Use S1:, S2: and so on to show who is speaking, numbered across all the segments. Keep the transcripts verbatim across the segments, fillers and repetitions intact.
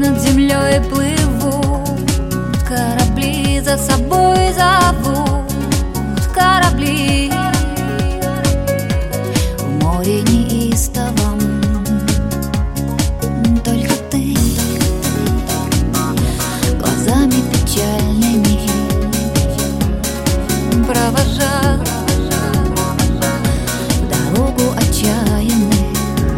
S1: над землей плывут, корабли за собой зовут, корабли в море неистовом. Только ты глазами печальными провожал дорогу отчаянных,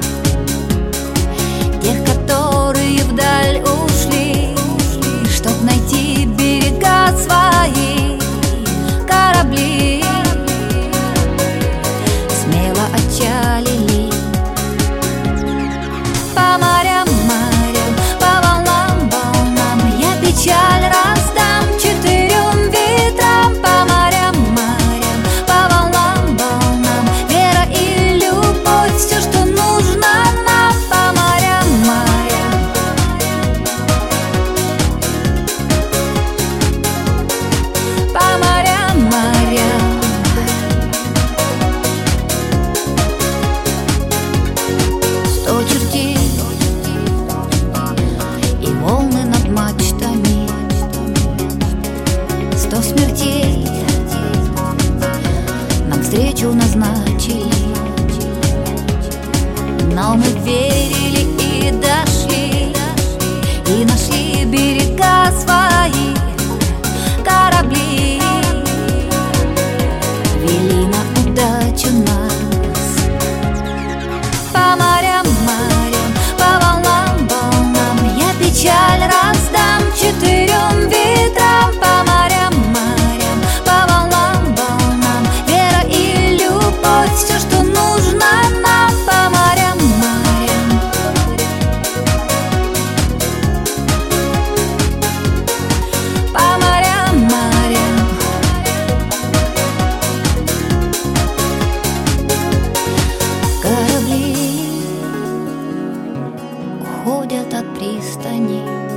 S1: тех, которые вдаль ушли, чтоб найти берега свои. Корабли смело отчалили по морям, морям, по волнам, волнам. Я печаль раздам четырем ветрам. По морям, морям, по волнам, волнам. Вера и любовь — все, что нужно нам. По морям, морям, по морям, морям. Сто чертей и волны над мачтами, сто смертей нам встречу назначили. Но мы верили и дошли, и нашли берега свои. Корабли вели на удачу нас. По морям, морям, по волнам, волнам. Я печаль раздам четырем ветрам. По морям, морям, по волнам, волнам. Вера и любовь — все, что нужно нам. По морям, морям, по морям, морям. Корабли уходят от пристани,